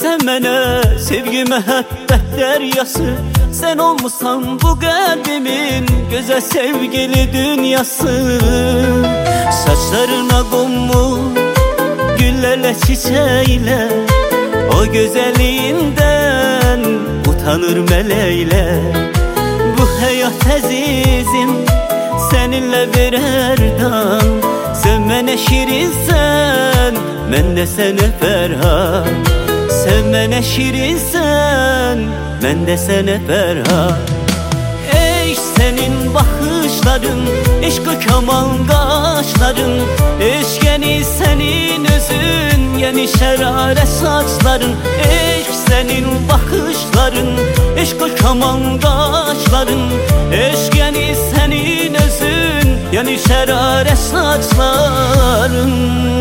Sen mənə sevgi məhəbbət dəryası, sen olmusan bu kalbimin güzel sevgili dünyası. Saçlarına konmuş güllerle çiçeğiyle, o güzelliğinden utanır meleğiyle. Bu hayat azizim seninle birer dal. Sen mənə şirinsen, mən də sənə Fərhad. Sen mənə şirinsen, mən də sənə Fərhad. Ey senin bakışların, eşq-i kamal qaşların, eşkəni senin özün, yeni şərarə saçların. Ey senin bakışların, eşq-i kamal qaşların, eşkəni senin özün, yeni şərarə saçların.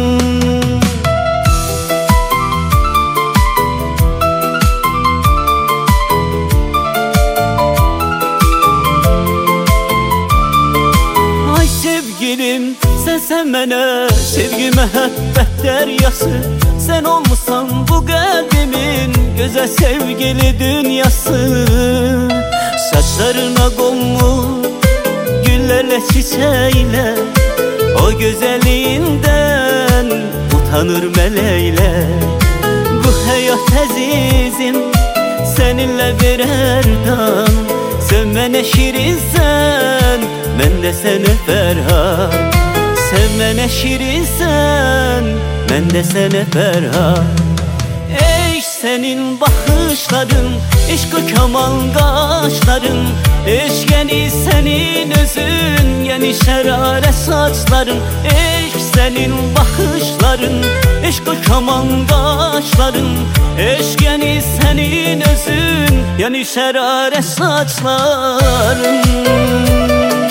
Sen mənə sevgi məhəbbət dəryası, sen olmusan bu kalbimin güzel sevgili dünyası. Saçlarına konmuş güllerle çiçeğiyle, o güzelliğinden utanır meleğiyle. Bu hayat azizim seninle birer dal. Sen mənə şirinsen, mən də sənə Fərhad. Sen mənə şirinsen, mən də sənə Fərhad. Ey senin bakışların, eşq-i kamal qaşların, eşkəni senin özün, yeni şərarə saçların. Ey senin bakışların, eşq-i kamal qaşların, eşkəni senin özün, yeni şərarə saçların.